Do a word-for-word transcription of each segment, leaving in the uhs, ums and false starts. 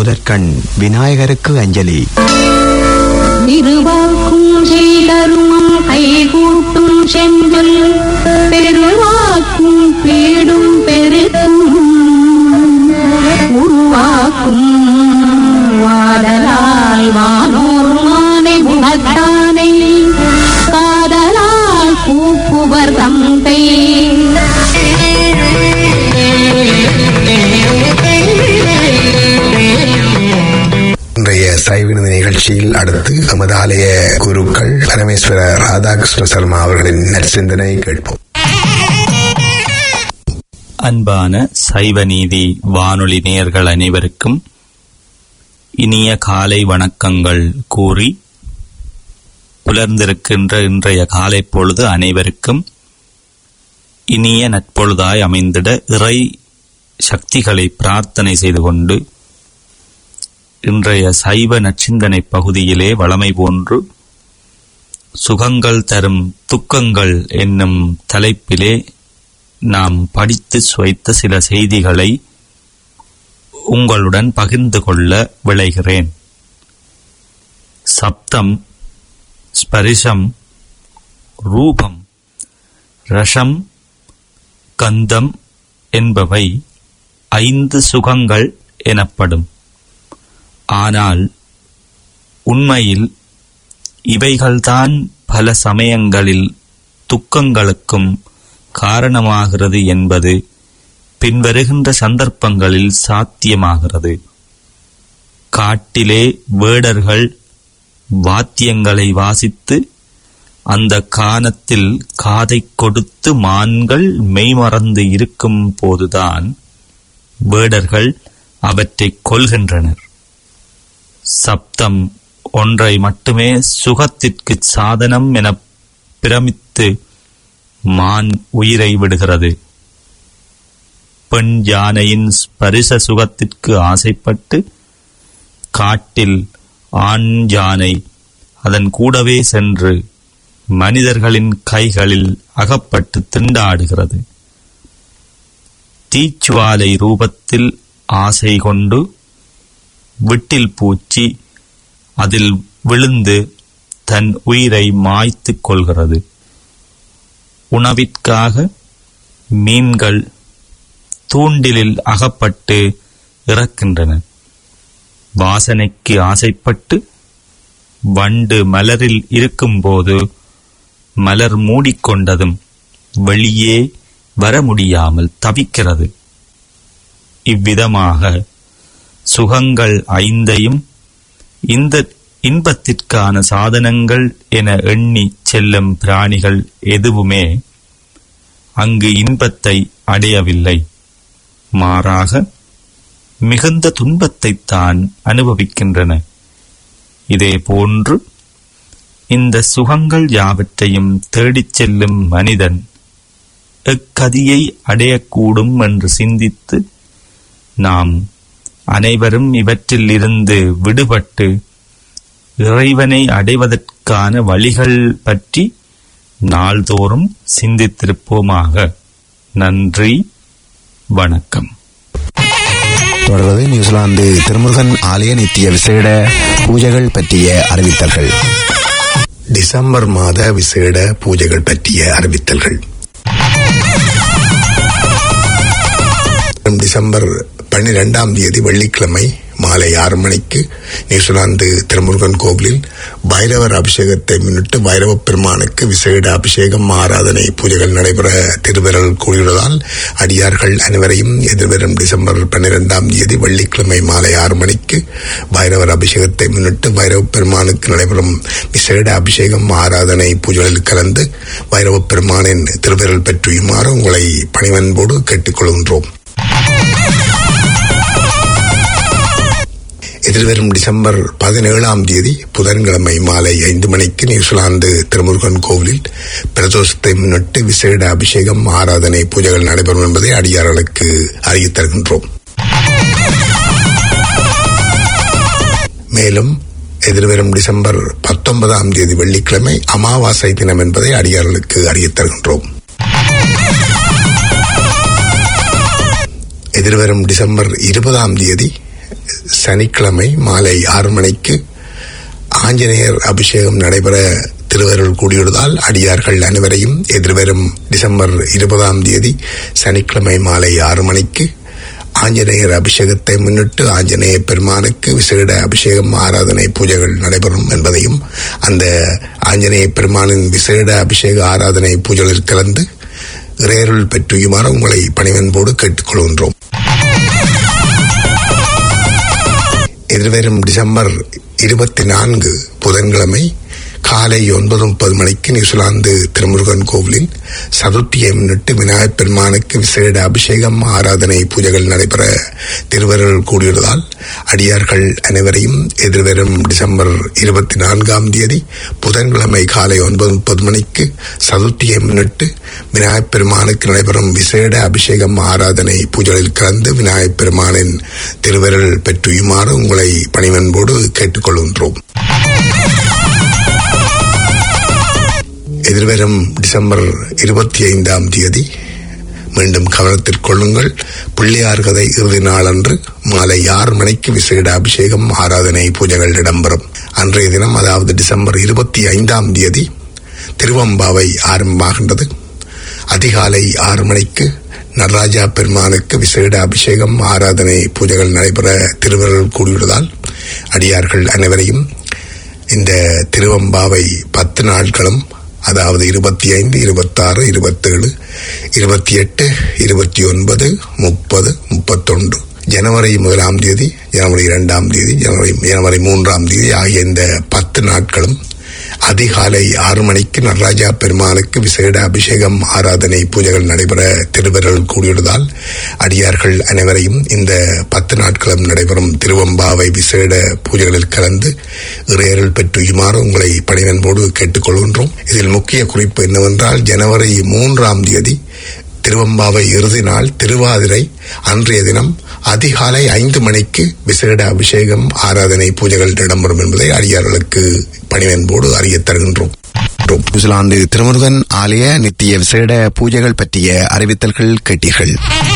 முதற்கண் விநாயகருக்கு அஞ்சலி. திருவாக்கும் செய்தரும் கைகூட்டும் செஞ்சொல் பெருவாக்கும் பீடும் பெருக்கும் உருவாக்கும் வாடலால் வானோர் மானை முகத்தானை காதலால் கூப்புவர் தந்தை. இன்றைய சைவினது நிகழ்ச்சியில் அடுத்து நமது ஆலய குருக்கள் பரமேஸ்வர ராதாகிருஷ்ண சர்மா அவர்களின் நற்சிந்தனை கேட்போம். அன்பான சைவநீதி வானொலி நேயர்கள் அனைவருக்கும் இனிய காலை வணக்கங்கள் கூறி, புலர்ந்திருக்கின்ற இன்றைய காலை பொழுது அனைவருக்கும் இனிய நற்பொழுதாய் அமைந்திட இறை சக்திகளை பிரார்த்தனை செய்து கொண்டு, இன்றைய சைவ நற்சிந்தனை பகுதியிலே வளமை போன்று சுகங்கள் தரும் துக்கங்கள் என்னும் தலைப்பிலே நாம் படித்து சுவைத்த சில செய்திகளை உங்களுடன் பகிர்ந்து கொள்ள விளைகிறேன். சப்தம், ஸ்பரிசம், ரூபம், ரசம், கந்தம் என்பவை ஐந்து சுகங்கள் எனப்படும். ஆனால் உண்மையில் இவைகள்தான் பல சமயங்களில் துக்கங்களுக்கும் காரணமாகிறது என்பது பின்வருகின்ற சந்தர்ப்பங்களில் சாத்தியமாகிறது. காட்டிலே வேடர்கள் வாத்தியங்களை வாசித்து அந்த கானத்தில் காதை கொடுத்து மான்கள் மெய்மறந்து இருக்கும் போதுதான் வேடர்கள் அவற்றை கொல்கின்றனர். சப்தம் ஒன்றை மட்டுமே சுகத்திற்கு சாதனம் என பிரமித்து மான் உயிரை விடுகிறது. பெண் யானையின் ஸ்பரிச சுகத்திற்கு ஆசைப்பட்டு காட்டில் ஆண் யானை அதன் கூடவே சென்று மனிதர்களின் கைகளில் அகப்பட்டு திண்டாடுகிறது. தீச்சுவாலை ரூபத்தில் ஆசை கொண்டு விட்டில் பூச்சி அதில் விழுந்து தன் உயிரை மாய்த்து கொள்கிறது. உணவிற்காக மீன்கள் தூண்டிலில் அகப்பட்டு இறக்கின்றன. வாசனைக்கு ஆசைப்பட்டு வண்டு மலரில் இருக்கும்போது மலர் மூடிக்கொண்டதும் வெளியே வர முடியாமல் தவிக்கிறது. இவ்விதமாக சுகங்கள் ஐந்தையும் இந்த இன்பத்திற்கான சாதனங்கள் என எண்ணி செல்லும் பிராணிகள் எதுவுமே அங்கு இன்பத்தை அடையவில்லை. மாறாக மிகுந்த துன்பத்தைத்தான் அனுபவிக்கின்றன. இதே போன்று இந்த சுகங்கள் யாவற்றையும் தேடிச் செல்லும் மனிதன் எக்கதியை அடையக்கூடும் என்று சிந்தித்து நாம் அனைவரும் இவற்றில் இருந்து விடுபட்டு இறைவனை அடைவதற்கான வழிகள் பற்றி நாள்தோறும் சிந்தித்திருப்போமாக. நன்றி, வணக்கம். தொடர்வது நியூசிலாந்து திருமுருகன் ஆலய நித்திய விசேட பூஜைகள் பற்றிய அறிவித்தல்கள். டிசம்பர் மாத விசேட பூஜைகள் பற்றிய அறிவித்தல்கள். டிசம்பர் பன்னிரெண்டாம் தேதி வெள்ளிக்கிழமை மாலை ஆறு மணிக்கு நியூசிலாந்து திருமுருகன் கோவிலில் பைரவர் அபிஷேகத்தை முன்னிட்டு பைரவ பெருமானுக்கு விசேட அபிஷேகம் ஆராதனை பூஜைகள் நடைபெற திருவிரல் கூடியுள்ளதால் அடியார்கள் அனைவரையும் எதிர்வரும் டிசம்பர் பன்னிரெண்டாம் தேதி வெள்ளிக்கிழமை மாலை ஆறு மணிக்கு பைரவர் அபிஷேகத்தை முன்னிட்டு பைரவ பெருமானுக்கு நடைபெறும் விசேட அபிஷேகம் ஆராதனை பூஜைகளில் கலந்து பைரவ பெருமானின் திருவிரல் பெற்றுமாறு உங்களை பணிவன்போடு கேட்டுக்கொள்கின்றோம். எதிர்வரும் டிசம்பர் பதினேழாம் தேதி புதன்கிழமை மாலை ஐந்து மணிக்கு நியூசிலாந்து திருமுருகன் கோவிலில் பிரதோஷத்தை முன்னிட்டு விசேட அபிஷேகம் ஆராதனை பூஜைகள் நடைபெறும் என்பதை அடியார்களுக்கு அறிவித் தருகின்றோம். மேலும் எதிர்வரும் டிசம்பர் பத்தொன்பதாம் தேதி வெள்ளிக்கிழமை அமாவாசை தினம் என்பதை அடியார்களுக்கு அறிவித் தருகின்றோம். எதிர்வரும் டிசம்பர் இருபதாம் தேதி சனிக்கிழமை மாலை ஆறு மணிக்கு ஆஞ்சநேயர் அபிஷேகம் நடைபெற திருவருள் கூடியுள்ளதால் அடியார்கள் அனைவரையும் எதிர்வரும் டிசம்பர் இருபதாம் தேதி சனிக்கிழமை மாலை ஆறு மணிக்கு ஆஞ்சநேயர் அபிஷேகத்தை முன்னிட்டு ஆஞ்சநேய பெருமானுக்கு விசேட அபிஷேகம் ஆராதனை பூஜைகள் நடைபெறும் என்பதையும் அந்த ஆஞ்சநேய பெருமானின் விசேட அபிஷேக ஆராதனை பூஜைகளில் கலந்து இறையருள் பெற்றுயுமாறு உங்களை பணிவன்போடு கேட்டுக்கொள்கின்றோம். எதிர்வரும் டிசம்பர் இருபத்தி நான்கு புதன்கிழமை காலை ஒன்பது முப்பது மணிக்கு நியூசிலாந்து திருமுருகன் கோவிலில் சதுர்த்தியை முன்னிட்டு விநாயகப் பெருமானுக்கு விசேட அபிஷேகம் ஆராதனை பூஜைகள் நடைபெற திருவருள் கூடியுள்ளதால் அடியார்கள் அனைவரையும் எதிர்வரும் டிசம்பர் இருபத்தி நான்காம் தேதி புதன்கிழமை காலை ஒன்பது முப்பது மணிக்கு சதுர்த்தியை முன்னிட்டு விநாயகப் பெருமானுக்கு நடைபெறும் விசேட அபிஷேகம் ஆராதனை பூஜைகளில் கலந்து விநாயகப் பெருமானின் திருவருள் பெற்றுயுமாறு உங்களை பணிவன்போடு கேட்டுக்கொள்கின்றோம். எதிர்வரும் டிசம்பர் இருபத்தி ஐந்தாம் தேதி மீண்டும் கவனத்தில் கொள்ளுங்கள். பிள்ளையார் கதை இறுதி நாளன்று மாலை ஆறு மணிக்கு விசேட அபிஷேகம் ஆராதனை பூஜைகள் இடம்பெறும். அன்றைய தினம் அதாவது டிசம்பர் இருபத்தி ஐந்தாம் தேதி திருவம்பாவை ஆரம்பமாகின்றது. அதிகாலை ஆறு மணிக்கு நடராஜா பெருமானுக்கு விசேட அபிஷேகம் ஆராதனை பூஜைகள் நடைபெற திருவருள் கூடியுள்ளதால் அடியார்கள் அனைவரையும் இந்த திருவம்பாவை பத்து நாட்களும் அதாவது இருபத்தி ஐந்து இருபத்தி ஆறு இருபத்தேழு இருபத்தி எட்டு இருபத்தி ஒன்பது முப்பது முப்பத்தொன்று ஜனவரி முதலாம் தேதி ஜனவரி இரண்டாம் தேதி ஜனவரி ஜனவரி மூன்றாம் தேதி ஆகிய இந்த பத்து நாட்களும் அதிகாலை ஆறு மணிக்கு நடராஜா பெருமானுக்கு விசேட அபிஷேகம் ஆராதனை பூஜைகள் நடைபெற திருவருள் கூடியுள்ளதால் அடியார்கள் அனைவரையும் இந்த பத்து நாட்களும் நடைபெறும் திருவம்பாவை விசேட பூஜைகளில் கலந்து இறையருள் பெற்றுமாறு உங்களை பணிவன்போடு கேட்டுக்கொள்கின்றோம். இதில் முக்கிய குறிப்பு என்னவென்றால் ஜனவரி மூன்றாம் தேதி திருவம்பாவை இறுதி நாள் திருவாதிரை அன்றைய தினம் அதிகாலை ஐந்து மணிக்கு விசேட அபிஷேகம் ஆராதனை பூஜைகள் இடம்பெறும் என்பதை அடியார்களுக்கு பணிவன்போடு அறிய தருகின்றோம். நியூசிலாந்து திருமுருகன் ஆலய நித்திய விசேட பூஜைகள் பற்றிய அறிவித்தல்கள் கேட்டீர்கள்.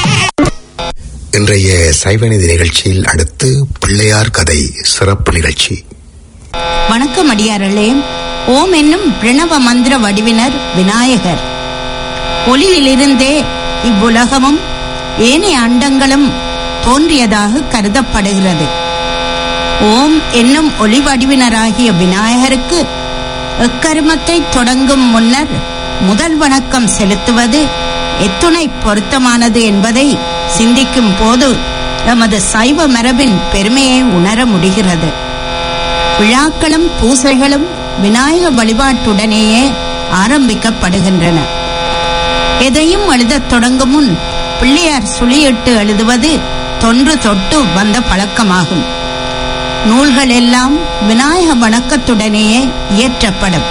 இன்றைய சைவநிதி நிகழ்ச்சியில் அடுத்து பிள்ளையார் கதை சிறப்பு நிகழ்ச்சி. வணக்கம் அடியார்களே. ஓம் என்னும் பிரணவ மந்திர வடிவினர் விநாயகர். ஒளியிலிருந்தே இவ்வுலகமும் ஏனைய அண்டங்களும் தோன்றியதாக கருதப்படுகிறது. ஓம் என்னும் ஒளி வடிவினராகிய விநாயகருக்கு எக்கருமத்தை தொடங்கும் முன்னர் முதல் வணக்கம் செலுத்துவது எத்துணை பொருத்தமானது என்பதை சிந்திக்கும் போது நமது சைவ மரபின் பெருமையை உணர முடிகிறது. விழாக்களும் பூசைகளும் விநாயக வழிபாட்டுடனேயே ஆரம்பிக்கப்படுகின்றன. எதையும் எழுதத் தொடங்கும் முன் பிள்ளையார் சுழியிட்டு எழுதுவது தொன்று தொட்டு வந்த பழக்கமாகும். நூல்கள் எல்லாம் விநாயக வணக்கத்துடனேயே இயற்றப்படும்.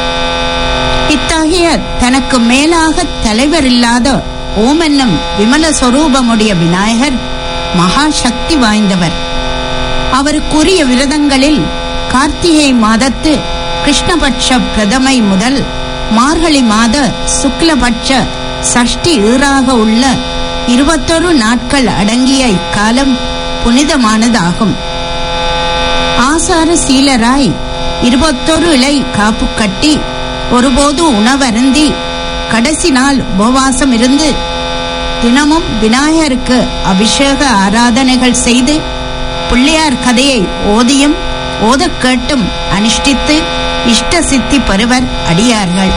இத்தகைய தனக்கு மேலாக தலைவர் இல்லாத ஓம் என்னும் விமல சொரூபமுடைய விநாயகர் மகா சக்தி வாய்ந்தவர். அவருக்குரிய விரதங்களில் கார்த்திகை மாதத்து கிருஷ்ணபட்ச பிரதமை முதல் மார்கழி மாத சுக்லபட்ச சஷ்டி ஈறாக உள்ள இருபத்தொரு நாட்கள் அடங்கிய இக்காலம் புனிதமானதாகும். ஆசார சீலராய் இருபத்தொரு இலை காப்பு கட்டி ஒருபோது உணவருந்தி கடைசி நாள் உபவாசம் இருந்து தினமும் விநாயகருக்கு அபிஷேக ஆராதனைகள் செய்து பிள்ளையார் கதையை ஓதியும் ஓத கேட்டும் அனுஷ்டித்து இஷ்ட சித்தி பெறுவர் அடியார்கள்.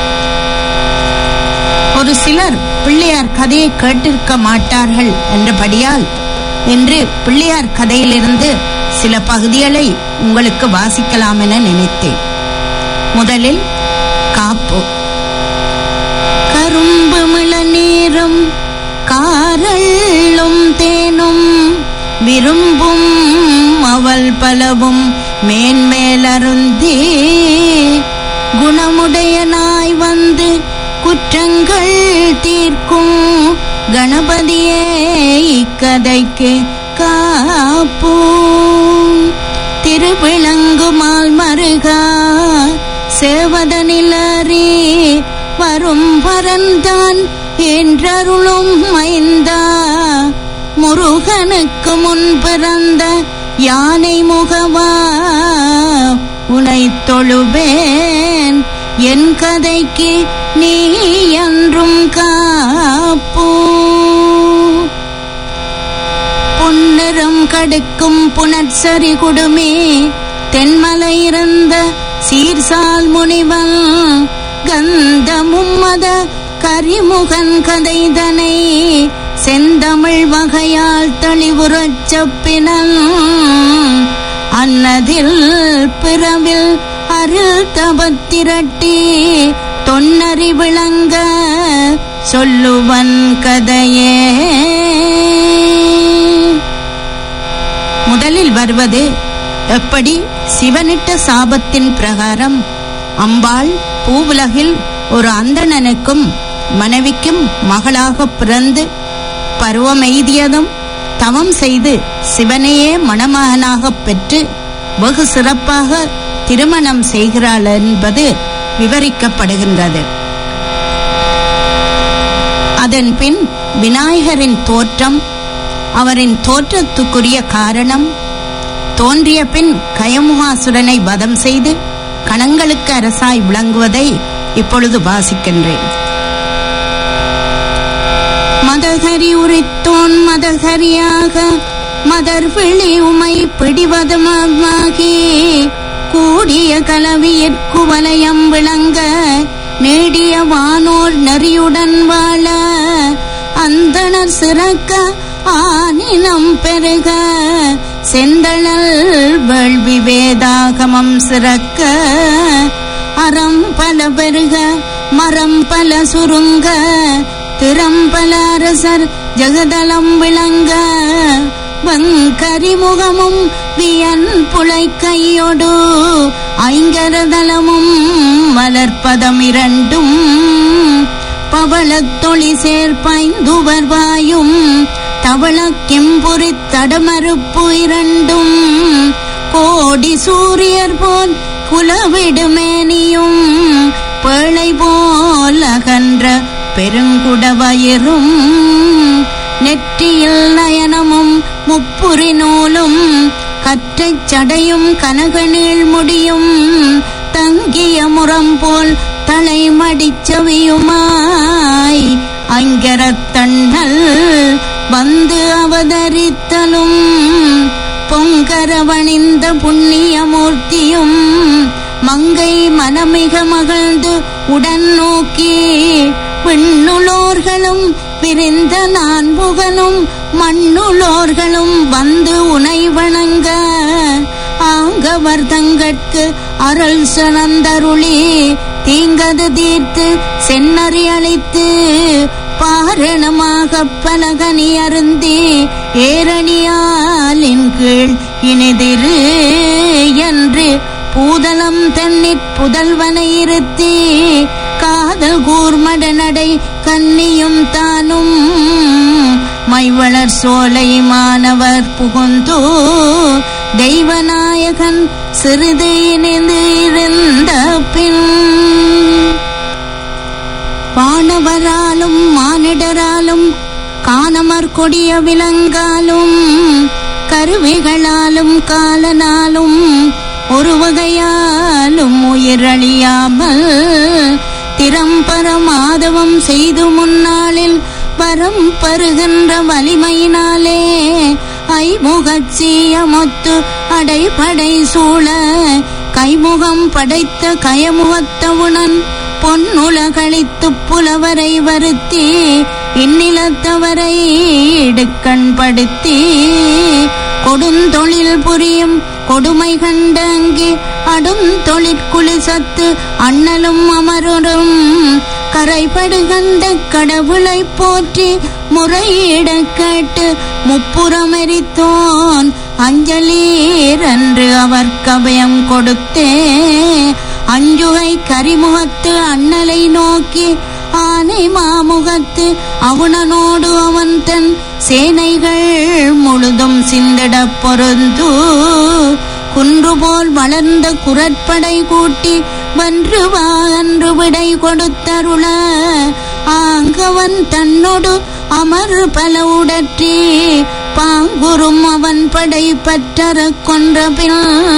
ஒரு சிலர் பிள்ளையார் கதையை கேட்டிருக்க மாட்டார்கள் என்றபடியால் இன்று பிள்ளையார் கதையிலிருந்து சில பகுதிகளை உங்களுக்கு வாசிக்கலாம் என நினைத்தேன். முதலில் காப்பு. கரும்பு மிளநீரும் காரள்ளும் தேனும் விரும்பும் அவள் பலவும் மேன்மேலருந்தி குணமுடையனாய் வந்து குற்றங்கள் தீர்க்கும் கணபதியே இக்கதைக்கு காப்பு. திருவிளங்குமால் மருகா சேவதனிலறி வரும் பரந்தான் என்றருளும் மைந்தா முருக முகனுக்கு முன் பிறந்த யானை முகவா உனை தொழுவேன் என் கதைக்கு நீ என்றும் காப்போ. பொன்னிறம் கடுக்கும் புனற்சரி குடுமே தென்மலை இருந்த சீர்சால் முனிவன் கந்தமும் மத கரிமுகன் கதைதனை செந்தமிழ் வகையால் தெளிவுறச் செப்பினன். அன்னதில் பிறவில் அருள் தபத்திரட்டி தொன்னறி விளங்க சொல்லுவன் கதையே. முதலில் வருவது எப்படி சிவனிட்ட சாபத்தின் பிரகாரம் அம்பாள் பூவுலகில் ஒரு அந்தணனுக்கும் மனைவிக்கும் மகளாக பிறந்து பருவமெய்தியதும் தவம் செய்து சிவனையே மணமகனாக பெற்று வெகு சிறப்பாக திருமணம் செய்கிறாள் என்பது விவரிக்கப்படுகின்றது. அதன் பின் விநாயகரின் தோற்றம், அவரின் தோற்றத்துக்குரிய காரணம், தோன்றிய பின் கயமுகாசுரனை வதம் செய்து கணங்களுக்கு அரசாய் விளங்குவதை இப்பொழுது வாசிக்கின்றேன். மதகரி உரித்தோன் மதகரியாக மதர் விழி உமை பிடிவதமாகி கூடிய கலவியிற்கு வலயம் விளங்க நேடிய வானோர் நெறியுடன் வாழ அந்தணர் சிறக்க ஆனினம் பெருக செந்தழல் வேள்வி வேதாகமம் சிறக்க அறம் பல பெருக மரம் பல சுருங்க திறம்பல அரசர் ஜெகதலம் விளங்க வங்கரிமுகமும் வியன் புலை கையொடு ஐங்கரதலமும் மலர்பதம் இரண்டும் பவளத் தொழி சேர்ப்பைந்துவர் வாயும் தவள கிம்புரி தடமறுப்பு இரண்டும் கோடி சூரியர் போல் குலவிடுமேனியும் பேழை போல் அகன்ற பெருங்குடவயிரும் நெற்றியில் நயனமும் முப்புரி நூலும் கற்றைச் சடையும் கனகநீள் முடியும் தங்கிய முறம் போல் தலைமடிச்சவியுமாய் அங்கரத்தண்ணல் வந்து அவதரித்தலும் பொங்கரவணிந்த புண்ணியமூர்த்தியும் மங்கை மனமிக மகிழ்ந்து உடன் நோக்கி விண்ணுளோர்களும் விரிந்த நான்முகனும் மண்ணுளோர்களும் வந்து உனை வணங்க ஆங்கவர் தங்கட்கு அருள் சனந்தருளி தீங்கது தீர்த்து சென்னறி அளித்து பாரணமாக பலகனி அருந்தி ஏரணியாலின் கீழ் இனிதிரு என்று பூதலம் தன்னிற் புதல்வனை இருத்தி காதல் கூர்மட நடை கன்னியும் தானும் மைவளர் சோலை மாணவர் புகுந்து தெய்வநாயகன் சிறிது இணைந்து இருந்த பின் வானவராலும் மானிடராலும் காணமர் கொடிய விலங்காலும் கருவிகளாலும் காலனாலும் ஒரு வகையாலும் உயிரழியாமல் திறம்பர மாதவம் செய்து முன்னாளில் வரம் பருகின்ற வலிமையினாலே ஐமுகச்சீயமொத்து அடைபடை சூழ கைமுகம் படைத்த கயமுகத்தவுணன் பொன்னுலகளித்து புலவரை வருத்தி இந்நிலத்தவரை இடுக்கண் படுத்தி கொடுந்தொழில் புரியும் கொடுமை கண்டங்கி அடும் தொழிற்குளிசத்து அண்ணலும் அமரும் கரைபடுகந்த கடவுளை போற்றி முறையிட கேட்டு முப்புறமெரித்தோன் அஞ்சலீர் என்று அவர் கபயம் கொடுத்தே அஞ்சுகை கரிமுகத்து அண்ணலை நோக்கி ஆனை மாமுகத்து அவுணனோடு அவன் தன் சேனைகள் முழுதும் சிந்திட பொருந்து குன்றுபோல் வளர்ந்த குரற்படை கூட்டி வென்று வா என்று விடை கொடுத்தருள ஆங்கவன் தன்னோடு அமர் பல உடற்றி பாங்குறும் அவன் படை பற்றற கொன்ற பின்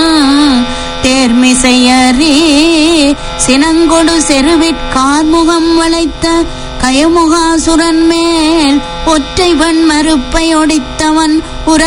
தேர்மிசையறி சினங்கொடு செருவிற்கார்முகம் வளைத்த கயமுகாசுரன் மேல் ஒற்றைவன் மறுப்பை ஒடித்தவன்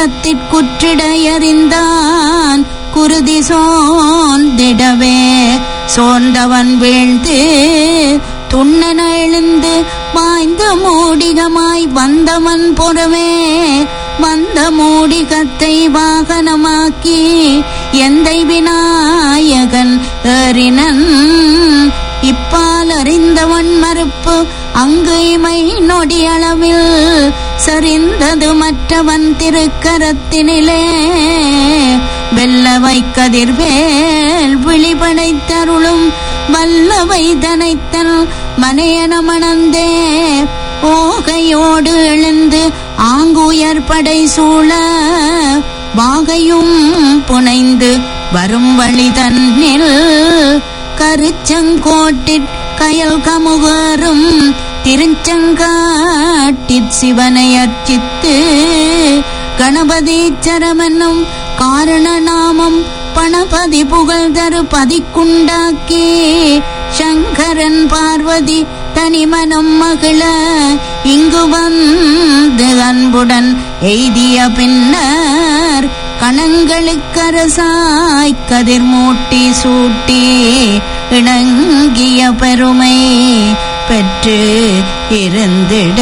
உரத்திற்குற்றிடையறிந்தான் குருதி சோர்ந்திடவே சோர்ந்தவன் வீழ்ந்து துண்ணன எழுந்து வாய்ந்த மூடிகமாய் வந்தவன் புறமே வந்த மூடிகத்தை வாகனமாக்கி எந்தை விநாயகன் ஏறினன் இப்பால் அறிந்தவன் மறுப்பு அங்கு இமை நொடியளவில் சரிந்தது மற்றவன் திருக்கரத்தினிலே வெல்லவை கதிர்வேல் விழிபடைத்தருளும் வல்லவை தனைத்தல் மனையன மணந்தே ஓகையோடு எழுந்து ஆங்குயர் படை சூழ வாகையும் புனைந்து வரும் வழி தன்னில் கருச்சங்கோட்டிற் கயல் கமுகரும் திருச்செங்காட்டிற் சிவனை அர்ச்சித்து கணபதீச்சரமென்னும் காரண நாமம் பணபதி புகழ் தரு பதிக்குண்டாக்கி சங்கரன் பார்வதி தனிமனம் மகிழ இங்கு வந்து அன்புடன் எய்திய பின்னர் கணங்களுக்கரசாய் கதிர் மூட்டி சூட்டி இணங்கிய பெருமை பெற்று இருந்திட.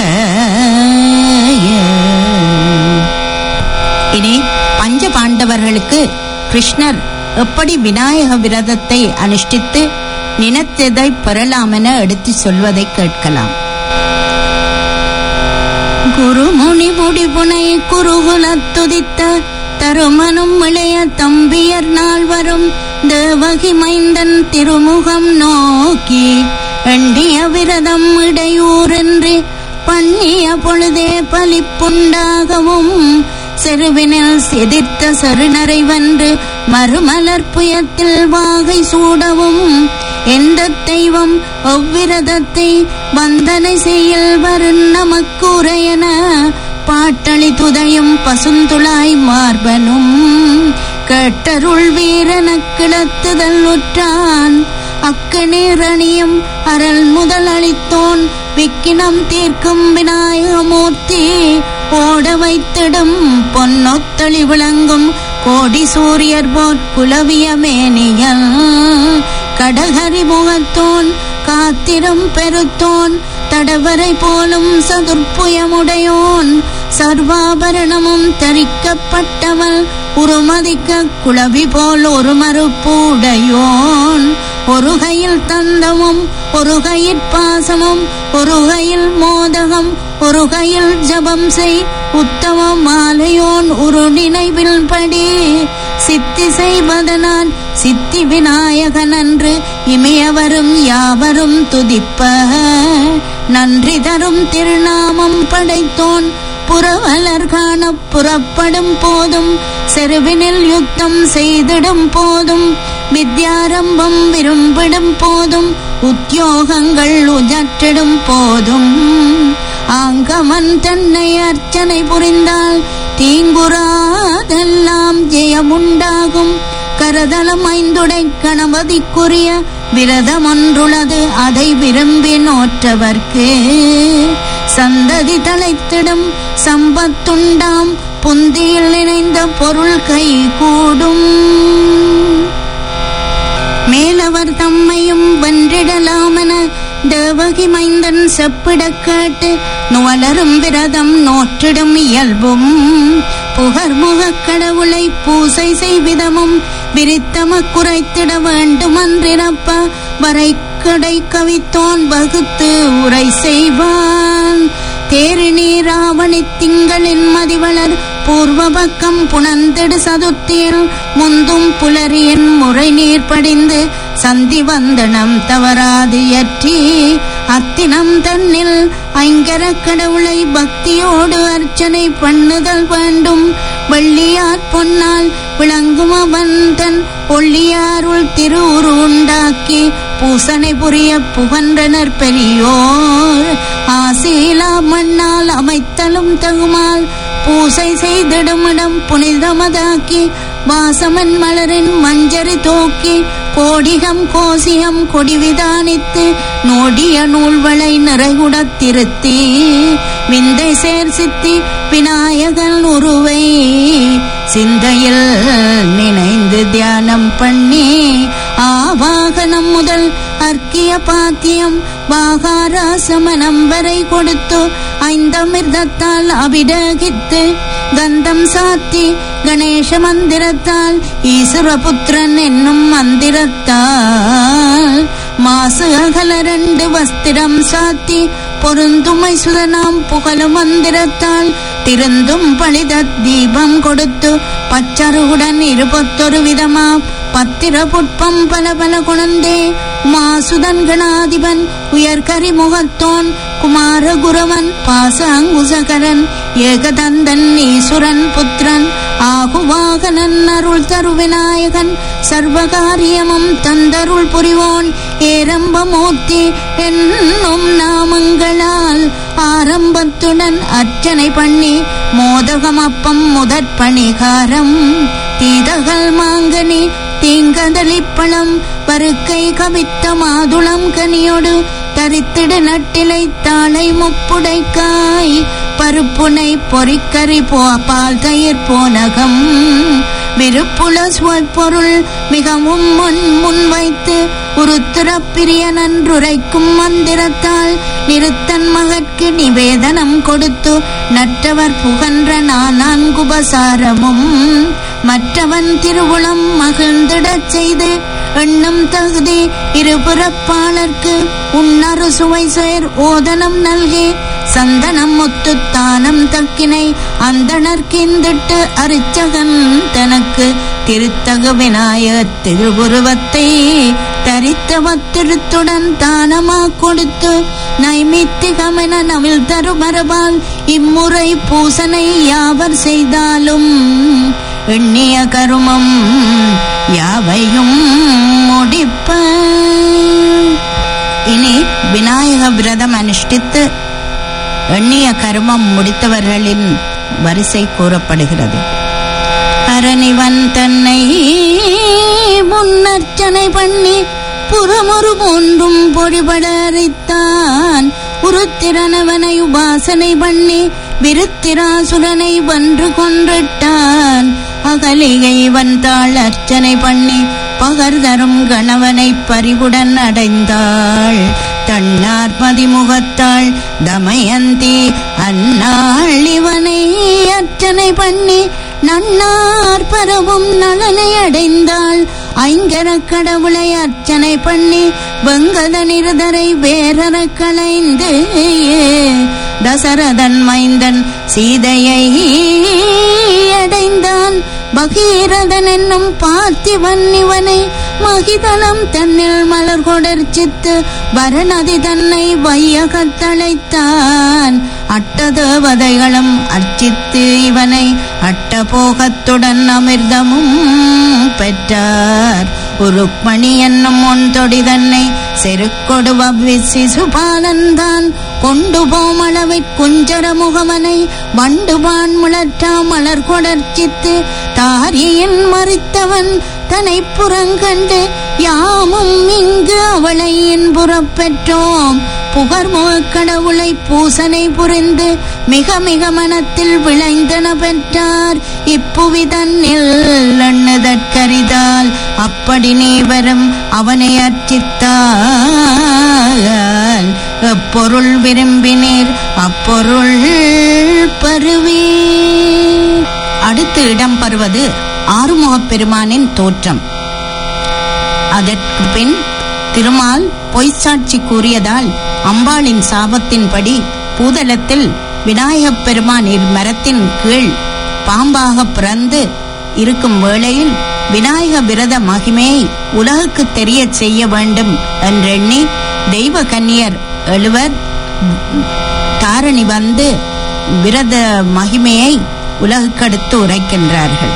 இனி பஞ்ச பாண்டவர்களுக்கு கிருஷ்ணர் எப்படி விநாயக விரதத்தை அனுஷ்டித்து நினைத்ததை பெறலாம் என எடுத்து சொல்வதை கேட்கலாம். குருமுனி முடிபுனை குருகுலத்துதித்த தருமனும் இளைய தம்பியர் நால்வரும் தேவகி மைந்தன் திருமுகம் நோக்கி எண்ணிய விரதம் இடையூறின்றி பண்ணிய பொழுதே பலிப்புண்டாகவும் செருவினில் எதிர்த்த சருணரை வென்று மறுமலர் புயத்தில் வாகை சூடவும் எந்த தெய்வம் அவ்விரதத்தை வந்தனை செய்யல் வரும் நமக்கு உரையன பாட்டளி துதையும் பசுந்துளாய் மார்பனும் கேட்டருள் வீரன கிளத்துதல் உற்றான் அக்கநீரணியும் அரல் முதல் அளித்தோன் விக்கினம் தீர்க்கும் விநாயகமூர்த்தி ஓட வைத்திடும் பொன்னொத்தளி விளங்கும் கோடி சூரியர் போற் குலவிய மேனியல் கடகரி முகத்தோன் காத்திரம் பெருத்தோன் தடவரை போலும் சதுர்ப்புயமுடையோன் சர்வாபரணமும் தரிக்கப்பட்டவள் உருமதிக்க குளவி போல் ஒரு மறுப்புடையோன் ஒரு கையில் தந்தமும் ஒரு கையில் பாசமும் ஒரு கையில் மோதகம் ஒரு கையில் ஜபம் செய் உத்தம மாலையோன் ஒரு நினைவில் படி சித்தி செய்வதனால் சித்தி விநாயகன் அன்று இமையவரும் யாவரும் துதிப்ப நன்றி தரும் திருநாமம் படைத்தோன் புறவலர் காண புறப்படும் போதும் செருவினில் யுத்தம் செய்திடும் போதும் வித்யாரம்பம் விரும்பிடும் போதும் உத்தியோகங்கள் உஜற்றிடும் போதும் ஆங்கமன் தன்னை அர்ச்சனை புரிந்தால் தீங்குறாதெல்லாம் ஜெயமுண்டாகும் கரதளம் ஐந்துடை கணபதிக்குரிய விரதம் ஒன்றுள்ளது அதை விரும்பி நோற்றவர்க்கு சந்ததி தலைத்திடும் சம்பத்துண்டாம் புந்தியில் இணைந்த பொருள் கை கூடும் மேலவர் தம்மையும் வென்றிடலாமென தேவகி மைந்தன் செப்பிட கேட்டு நுவலரும் விரதம் நோற்றிடும் இயல்பும் புகர்முக கடவுளை பூசை செய்விதமும் விரித்தம குறைத்திட வேண்டுமன்றினப்ப வரை கடை கவித்தோன் வகுத்து உரை செய்வான் தேரிணி ராவணி திங்களின் மதிவளர் பூர்வ பக்கம் புனந்திடு சதுர்த்தியில் முந்தும் புலரியின் முறை நீர் படிந்து சந்தி வந்தனம் தவறாது இயற்றி அத்தினம் தன்னில் ஐங்கர கடவுளை பக்தியோடு அர்ச்சனை பண்ணுதல் வேண்டும் வெள்ளியார் பொன்னால் விளங்கும் அவன் தன் ஒள்ளியாருள் திருவுரு உண்டாக்கி பூசனை புரிய புகன்றனர் பெரியோர் ஆசீலா மண்ணால் அமைத்தலும் தகுமால் பூசை செய்திடுமிடம் புனிதமதாக்கி வாசமன் மலரின் மஞ்சரி தோக்கி கோடிகம் கோசியம் கொடிவிதானித்து நோடிய நூல்வளை நிறைகுடத் திருத்தி விந்தை சேர் சித்தி விநாயகன் உருவை சிந்தையில் நினைந்து தியானம் பண்ணி ஆவாகனம் முதல் அர்க்கிய பாத்தியம் வாகாராசமனம் வரை கொடுத்து ஐந்தமிர்தத்தால் அபிடகித்து கந்தம் சாத்தி கணேச மந்திரத்தால் ஈஸ்வரபுத்திரன் என்னும் மந்திரத்தால் மாசு அகல ரெண்டு வஸ்திரம் சாத்தி பொருந்துமை சுதனாம் புகழு மந்திரத்தால் திருந்தும் பழித தீபம் கொடுத்து பச்சருகுடன் இருபத்தொரு விதமாம் பத்திர புட்பம் பல பல குணந்தே மாசுதன் கணாதிபன் உயர்கரி முகத்தோன் குமாரகுரவன் பாச அங்குசகரன் ஏகதந்தன் ஈசுரன் புத்திரன் ஆகுவாகனன் அருள் தரு விநாயகன் சர்வகாரியமும் தந்தருள் புரிவோன் ஏரம்பமூர்த்தி என்னும் நாமங்களால் ஆரம்பத்துடன் அர்ச்சனை பண்ணி மோதகம் அப்பம் முதற் பணிகாரம் தீதகள் மாங்கனி தீங்கதளிப்பழம் பருக்கை கவித்த மாதுளம் கனியோடு தரித்திடு நட்டிலை தாளை முப்புடைக்காய் பருப்புனை பொறிக்கறி போ பால் தயிர் போனகம் விருப்புல சுவற்பொருள் மிகவும் முன் முன் வைத்து உருத்திர பிரிய நன்றுரைக்கும் மந்திரத்தால் நிறுத்தன் மகற்கு நிவேதனம் கொடுத்து நற்றவர் புகன்ற நான்குபசாரமும் மற்றவன் திருவுளம் மகிழ்ந்திடச் செய்து எண்ணம் தகுதி இருபுறப்பாளர்க்கு உன்னரு சுவை சேர் ஓதனம் நல்கி சந்தனம் முத்துத்தானம் தக்கினை அந்தணர்கிந்திட்டு அரிச்சகன் தனக்கு திருத்தகு விநாயகர் திருவுருவத்தை தரித்தவத்திருத்துடன் தானமா கொடுத்து நைமித்திகமென நவில் தரு மரபால் இம்முறை பூசனை யாவர் செய்தாலும் எண்ணிய கருமம் யாவையும் முடிப்ப. இனி விநாயக விரதம் அனுஷ்டித்து எண்ணிய கருமம் முடித்தவர்களின் வரிசை கூறப்படுகிறது. அரணிவன் தன்னை முன்னர்ச்சனை பண்ணி புறமொரு போன்றும் பொறிபட அரித்தான் உருத்திரனவனை உபாசனை பண்ணி விருத்திராசுரனை வென்று கொன்றிட்டான் அகலிகை வந்தாள் அர்ச்சனை பண்ணி பகர் தரும் கணவனை பறிவுடன் அடைந்தாள் தன்னார் பதிமுகத்தாள் தமயந்தி அந்நாள் இவனை அர்ச்சனை பண்ணி நன்னார் பரவும் நலனை அடைந்தாள் ஐங்கர கடவுளை அர்ச்சனை பண்ணி வெங்கத நிருதரை வேறற களைந்து தசரதன் மைந்தன் சீதையை அடைந்தான் பகீரதன் என்னும் பார்த்திவன் இவனை மகிதனம் தன்னில் மலர் கொடர்ச்சித்து வரணதி தன்னை வையகத்தழைத்தான் அட்டதேவதைகளும் அர்ச்சித்து இவனை அட்டபோகத்துடன் அமிர்தமும் பெற்றார் உருக்மணி என்னும் ஒன்றொடி தன்னை செருக்கொடு சிசுபாலன்தான் கொண்டு போமளவிற் குஞ்சர முகமனை வண்டுபான் முழற்றா மலர் கொடர்ச்சித்து தாரியின் மறித்தவன் தனை புறங்கண்டு யாமும் இங்கு அவளை என் புறப்பெற்றோம் புகர்முகக் கடவுளை பூசனை புரிந்து மிக மிக மனத்தில் விளைந்தன பெற்றார் இப்புவி தன்னில் எண்ணுதற்கரிதால் அப்படி நீ வரும் அவனை அர்ச்சித்தால் எப்பொருள் விரும்பினீர் அப்பொருள் பருவீர். அடுத்து இடம் பெறுவது ஆறுமுகப் பெருமானின் தோற்றம். அதற்கு பின் திருமால் பொய்ச்சாட்சி கூறியதால் அம்பாளின் சாபத்தின்படி பூதலத்தில் விநாயகப் பெருமான் மரத்தின் கீழ் பாம்பாக பிறந்து இருக்கும் வேளையில் விநாயக விரத மகிமையை உலகுக்கு தெரிய செய்ய வேண்டும் என்றெண்ணி தெய்வ கன்னியர் எழுவர் தாரணி வந்து விரத மகிமையை உலகுக்கடுத்து உரைக்கின்றார்கள்.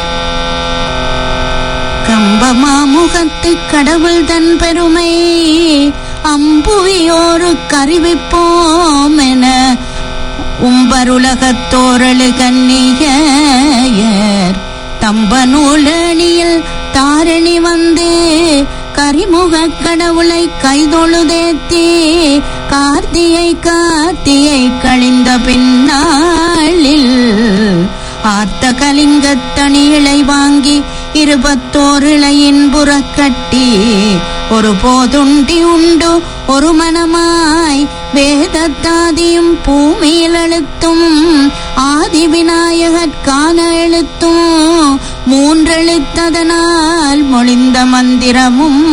கம்பமாமுகத்து கடவுள் தன் பெருமை அம்புவியோரு கறிவிப்போம் என உம்பருலகத்தோரழு கன்னிகையர் தம்பநூலணியில் தாரணி வந்து கரிமுகக் கடவுளை கைதொழுதேத்தி கார்த்தியை கார்த்தியை கழிந்த பின்னாளில் ஆர்த்த கலிங்கத்தணி இழை வாங்கி இருபத்தோர் இழையின் புறக்கட்டி ஒரு போதுண்டி உண்டு ஒரு மனமாய் வேதத்தாதியும் பூமியில் எழுத்தும் ஆதி விநாயகற்கான எழுத்தும் மூன்றெழுத்ததனால் மொழிந்த மந்திரமும்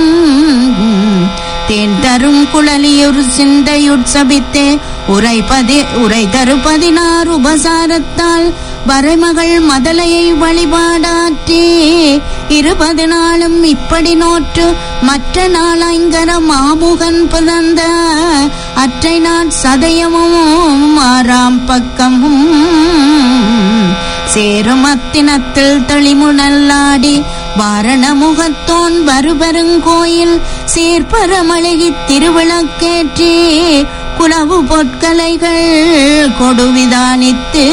தேன் தரும் குழலியுர் சிந்தையுட்சபித்தே உரைபதி உரை தரு பதினாறு உபசாரத்தால் வரைமகள் மதலையை வழிபாடாற்றி இருபது நாளும் இப்படி நோற்று மற்ற நாளைங்கர மாமுகன் பிறந்த அற்றை நாட் சதயமும் ஆறாம் பக்கமும் சேரும் அத்தினத்தில் தெளிமுனல்லாடி வாரணமுகத்தோன் வருபெருங்கோயில் சீர்பரமழகி திருவிளக்கேற்றி குலவு பொற்கலைகள் கொடுவிதானித்து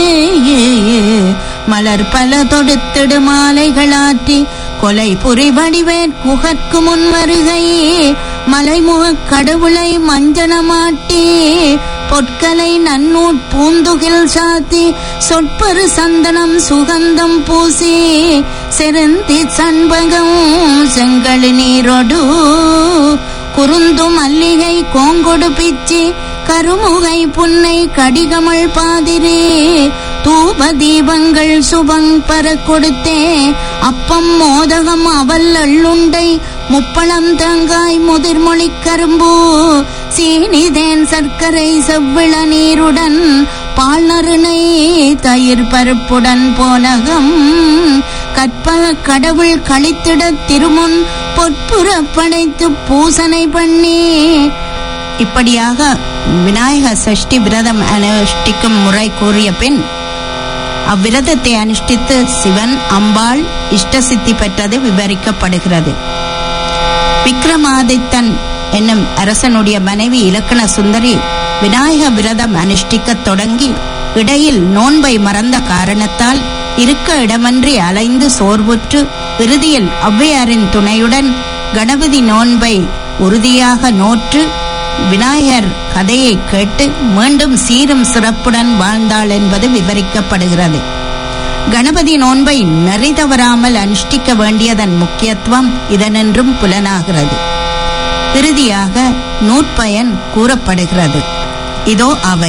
மலர் பல தொடுத்திடு மாலைகளாற்றி கொலை புரிவடிவேற் குகற்கு முன் வருகையே மலைமுகக் கடவுளை மஞ்சனமாட்டி பொற்கலை நன்னூட் பூந்துகில் சாத்தி சொற்பரு சந்தனம் சுகந்தம் பூசி செருந்தி சண்பகம் செங்கழு நீரோடு குறுந்து மல்லிகை கோங்கொடு பிச்சி கருமுகை புன்னை கடிகமள் பாதிரே தூப தீபங்கள் சுபங் பர கொடுத்தே அப்பம் மோதகம் அவல் அள்ளுண்டை முப்பழம் தேங்காய் முதிர்மொழி கரும்பு சீனிதேன் சர்க்கரை செவ்விள நீருடன் பால் நறுனை தயிர் பருப்புடன் போனகம் கற்பக கடவுள் கழித்திட திருமுன் பொற்புற படைத்து பூசனை பண்ணி இப்படியாக விநாயக சஷ்டி விரதம் அனுஷ்டிக்கும் முறை கூறிய பின் அவ்விரதத்தை அனுஷ்டித்து சிவன் அம்பாள் இஷ்டசித்தி பெற்றது விவரிக்கப்படுகிறது. விக்ரமாதித்தன் என்னும் அரசனுடைய மனைவி இலக்கண சுந்தரி விநாயக விரதம் அனுஷ்டிக்க தொடங்கி இடையில் நோன்பை மறந்த காரணத்தால் இருக்க இடமன்றி அலைந்து சோர்வுற்று இறுதியில் ஔவையாரின் துணையுடன் கணபதி நோன்பை உறுதியாக நோற்று விநாயகர் கதையை கேட்டு மீண்டும் சீரும் சிறப்புடன் வாழ்ந்தாள் என்பது விவரிக்கப்படுகிறது. கணபதி நோன்பை நெறி தவறாமல் அனுஷ்டிக்க வேண்டியதன் முக்கியத்துவம் இதனென்றும் புலனாகிறது. இறுதியாக நூற்பயன் கூறப்படுகிறது. இதோ அவை: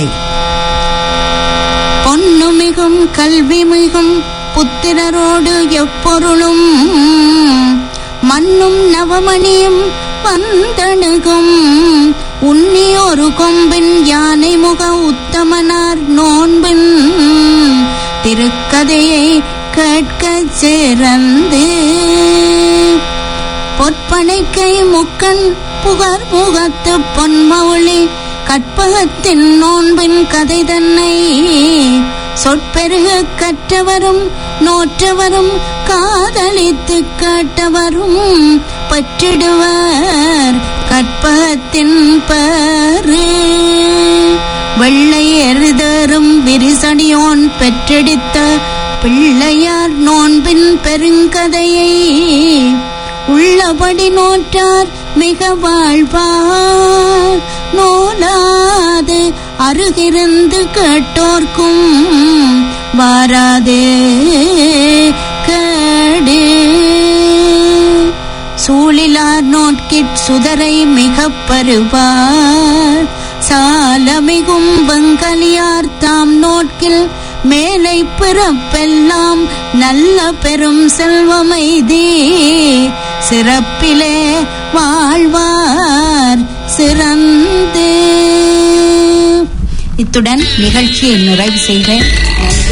பொன்னு மிகும் கல்வி மிகும் புத்திரரோடு எப்பொருளும் மண்ணும் நவமணியும் வந்தணுகும் உன்னி ஒரு கொம்பின் யானை முக உத்தமனார் நோன்பின் திருக்கதையை கேட்க சிறந்து பொற்பனைக்கை முக்கண் புகர் முகத்து பொன்மௌளி கற்பகத்தின் நோன்பின் கதை தன்னை சொற்பெருக கற்றவரும் நோற்றவரும் காதலித்து கேட்டவரும் பற்றிடுவர் கற்பகத்தின் பரு வெள்ளை எருதரும் விரிசடியோன் பெற்றெடுத்த பிள்ளையார் நோன்பின் பெருங்கதையை உள்ளபடி நோற்றார் மிக வாழ்வார் நோலாது அருகிருந்து கேட்டோர்க்கும் வாராதே கேடு சூழிலார் நோட்கிற் சுதரை மிக பருவார் சாலமிகும் வெங்கலியார் தாம் நோட்கில் மேலை பிறப்பெல்லாம் நல்ல பெரும் செல்வமைதே சிறப்பிலே வாழ்வார் சிறந்தே. இத்துடன் நிகழ்ச்சியை நிறைவு செய்கிறேன்.